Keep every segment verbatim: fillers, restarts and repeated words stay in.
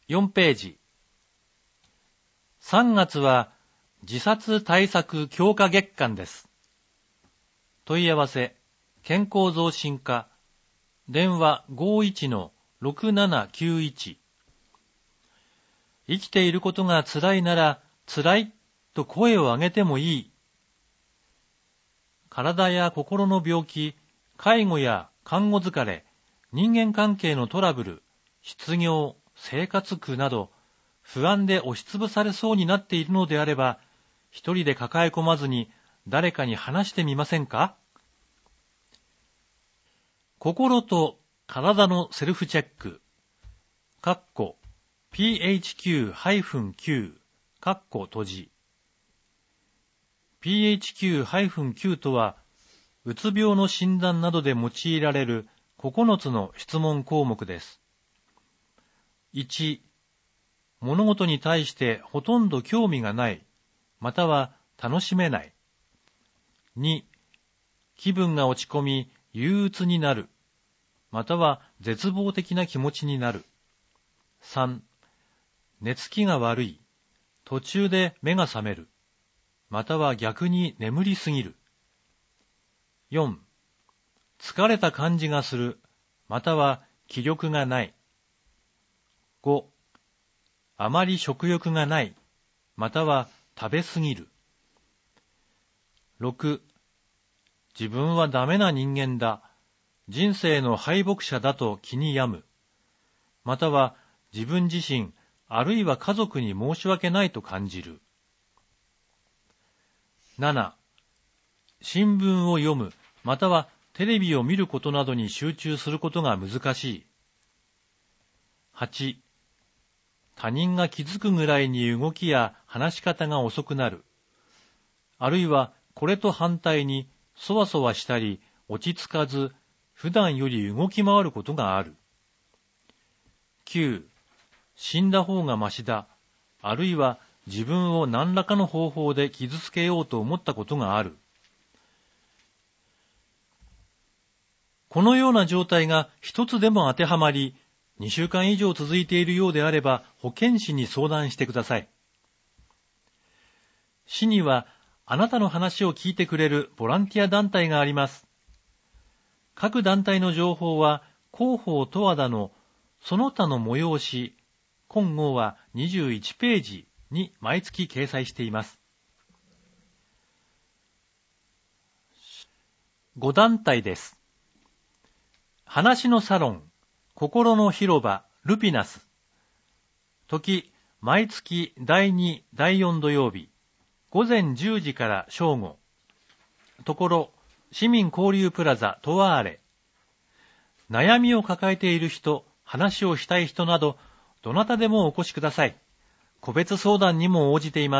よんページ。さんがつは自殺対策強化月間です。問い合わせ、健康増進課、電話 ごーいちのろくななきゅういち。生きていることが辛いなら、辛いと声を上げてもいい。体や心の病気、介護や看護疲れ、人間関係のトラブル、失業、生活苦など、不安で押しつぶされそうになっているのであれば、一人で抱え込まずに誰かに話してみませんか？心と体のセルフチェック、かっこ ピーエイチキューきゅう、かっこ閉じ。ピーエイチキューきゅう とは、うつ病の診断などで用いられるここのつの質問項目です。いち、物事に対してほとんど興味がない、または楽しめない。に、気分が落ち込み憂鬱になる、または絶望的な気持ちになる。さん、寝つきが悪い、途中で目が覚める、または逆に眠りすぎる。よん、疲れた感じがする、または気力がない。ご、あまり食欲がない、または食べすぎる。ろく、自分はダメな人間だ、人生の敗北者だと気に病む、または自分自身、あるいは家族に申し訳ないと感じる。なな、新聞を読む、またはテレビを見ることなどに集中することが難しい。はち、他人が気づくぐらいに動きや話し方が遅くなる。あるいはこれと反対にそわそわしたり落ち着かず、普段より動き回ることがある。きゅう、死んだ方がましだ。あるいは自分を何らかの方法で傷つけようと思ったことがある。このような状態が一つでも当てはまり、にしゅうかん以上続いているようであれば保健師に相談してください。市にはあなたの話を聞いてくれるボランティア団体があります。各団体の情報は広報十和田のその他の催し、今号はにじゅういちページに毎月掲載しています。ご団体です。話のサロン、心の広場、ルピナス。時、毎月だいに、だいよん土曜日、午前じゅうじから正午。ところ、市民交流プラザトワーレ。悩みを抱えている人、話をしたい人など、どなたでもお越しください。個別相談にも応じています。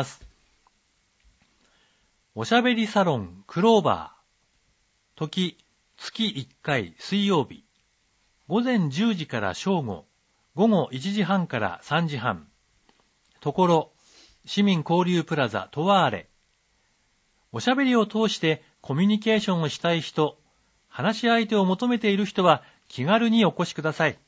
おしゃべりサロンクローバー。時、月いっかい水曜日。午前じゅうじから正午。午後いちじはんからさんじはん。ところ、市民交流プラザトワーレ。おしゃべりを通してコミュニケーションをしたい人、話し相手を求めている人は気軽にお越しください。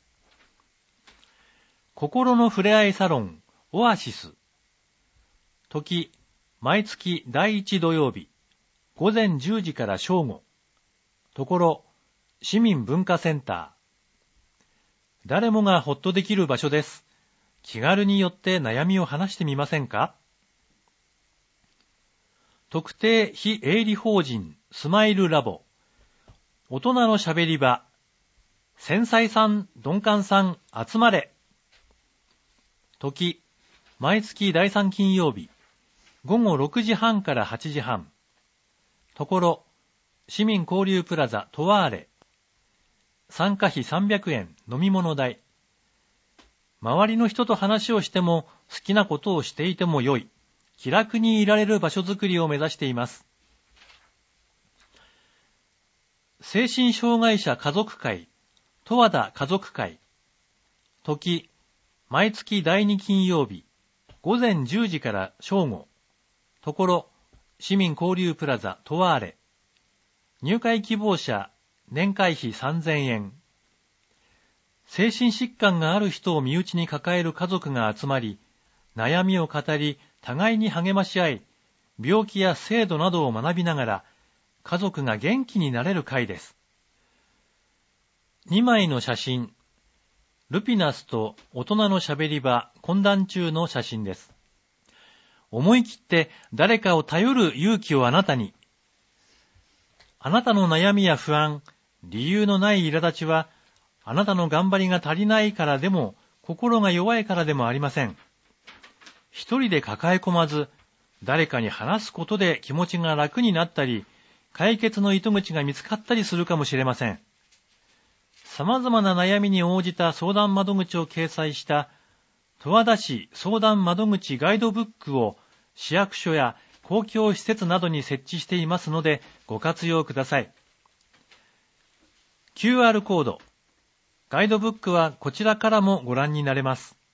心のふれあいサロン、オアシス。時、毎月だいいち土曜日、午前じゅうじから正午。ところ、市民文化センター。誰もがほっとできる場所です。気軽に寄って悩みを話してみませんか？特定非営利法人スマイルラボ。大人のしゃべり場。繊細さん、鈍感さん、集まれ。時、毎月だいさん金曜日、午後ろくじはんからはちじはん。ところ、市民交流プラザトワーレ。参加費さんびゃくえん、飲み物代。周りの人と話をしても好きなことをしていてもよい、気楽にいられる場所づくりを目指しています。精神障害者家族会、十和田家族会。時、毎月だいに金曜日、午前じゅうじから正午。ところ、市民交流プラザトワーレ。入会希望者、年会費さんぜんえん。 精神疾患がある人を身内に抱える家族が集まり、悩みを語り、互いに励まし合い、病気や制度などを学びながら、家族が元気になれる会です。にまいの写真。ルピナスと大人のしゃべり場、懇談中の写真です。思い切って誰かを頼る勇気をあなたに。あなたの悩みや不安、理由のない苛立ちは、あなたの頑張りが足りないからでも、心が弱いからでもありません。一人で抱え込まず、誰かに話すことで気持ちが楽になったり、解決の糸口が見つかったりするかもしれません。様々な悩みに応じた相談窓口を掲載した、十和田市相談窓口ガイドブックを市役所や公共施設などに設置していますので、ご活用ください。キューアール コード。ガイドブックはこちらからもご覧になれます。